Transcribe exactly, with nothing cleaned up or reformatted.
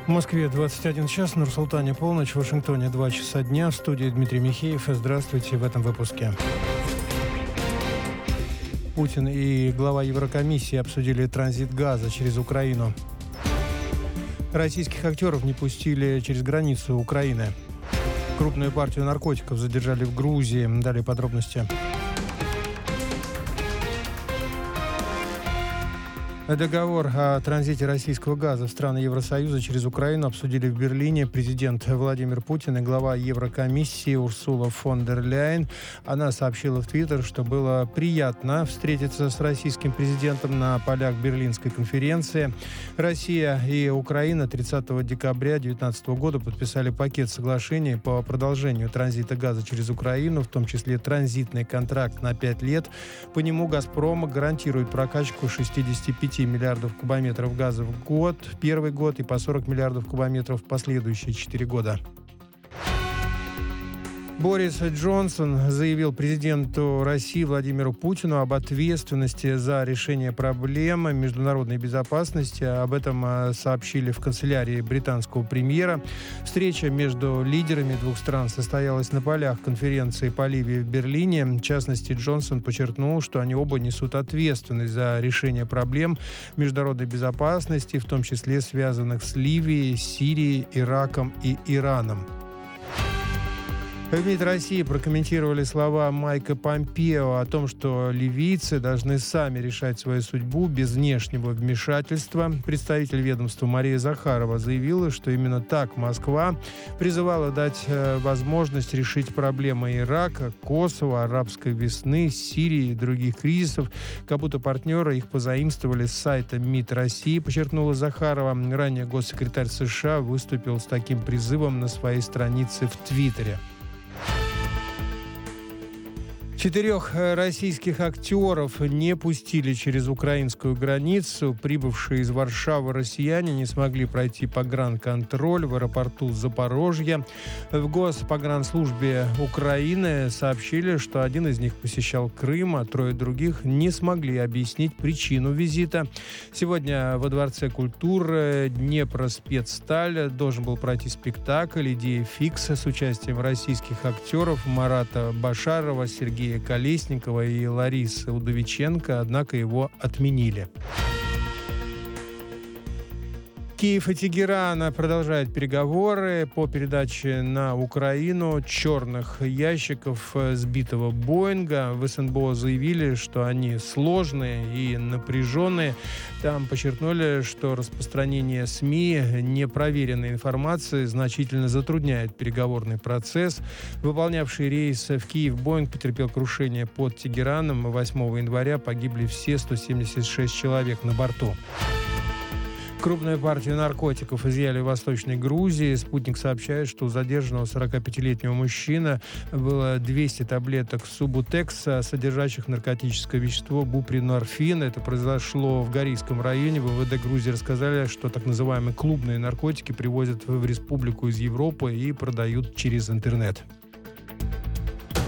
В Москве двадцать один час, Нур-Султане полночь, в Вашингтоне два часа дня. В студии Дмитрий Михеев. Здравствуйте в этом выпуске. Путин и глава Еврокомиссии обсудили транзит газа через Украину. Российских актеров не пустили через границу Украины. Крупную партию наркотиков задержали в Грузии. Далее подробности. Договор о транзите российского газа в страны Евросоюза через Украину обсудили в Берлине президент Владимир Путин и глава Еврокомиссии Урсула фон дер Ляйен. Она сообщила в Твиттер, что было приятно встретиться с российским президентом на полях Берлинской конференции. Россия и Украина тридцатого декабря две тысячи девятнадцатого года подписали пакет соглашений по продолжению транзита газа через Украину, в том числе транзитный контракт на пять лет. По нему «Газпром» гарантирует прокачку шестьдесят пять миллиардов кубометров газа в год, в первый год, и по сорок миллиардов кубометров в последующие четыре года. Борис Джонсон заявил президенту России Владимиру Путину об ответственности за решение проблем международной безопасности. Об этом сообщили в канцелярии британского премьера. Встреча между лидерами двух стран состоялась на полях конференции по Ливии в Берлине. В частности, Джонсон подчеркнул, что они оба несут ответственность за решение проблем международной безопасности, в том числе связанных с Ливией, Сирией, Ираком и Ираном. В МИД России прокомментировали слова Майка Помпео о том, что ливийцы должны сами решать свою судьбу без внешнего вмешательства. Представитель ведомства Мария Захарова заявила, что именно так Москва призывала дать возможность решить проблемы Ирака, Косово, арабской весны, Сирии и других кризисов, как будто партнеры их позаимствовали с сайта МИД России, подчеркнула Захарова. Ранее госсекретарь США выступил с таким призывом на своей странице в Твиттере. Четырех российских актеров не пустили через украинскую границу. Прибывшие из Варшавы россияне не смогли пройти погранконтроль в аэропорту Запорожья. В Госпогранслужбе Украины сообщили, что один из них посещал Крым, а трое других не смогли объяснить причину визита. Сегодня во Дворце культуры Днепроспецсталь должен был пройти спектакль «Идея фикса» с участием российских актеров Марата Башарова, Сергея Колесникова и Ларисы Удовиченко, однако его отменили. Киев и Тегеран продолжают переговоры по передаче на Украину черных ящиков сбитого Боинга. В СНБО заявили, что они сложные и напряженные. Там подчеркнули, что распространение СМИ непроверенной информации значительно затрудняет переговорный процесс. Выполнявший рейс в Киев Боинг потерпел крушение под Тегераном. восьмого января погибли все сто семьдесят шесть человек на борту. Крупную партию наркотиков изъяли в Восточной Грузии. Спутник сообщает, что у задержанного сорокапятилетнего мужчины было двести таблеток субутекса, содержащих наркотическое вещество бупринорфин. Это произошло в Горийском районе. В МВД Грузии рассказали, что так называемые клубные наркотики привозят в республику из Европы и продают через интернет.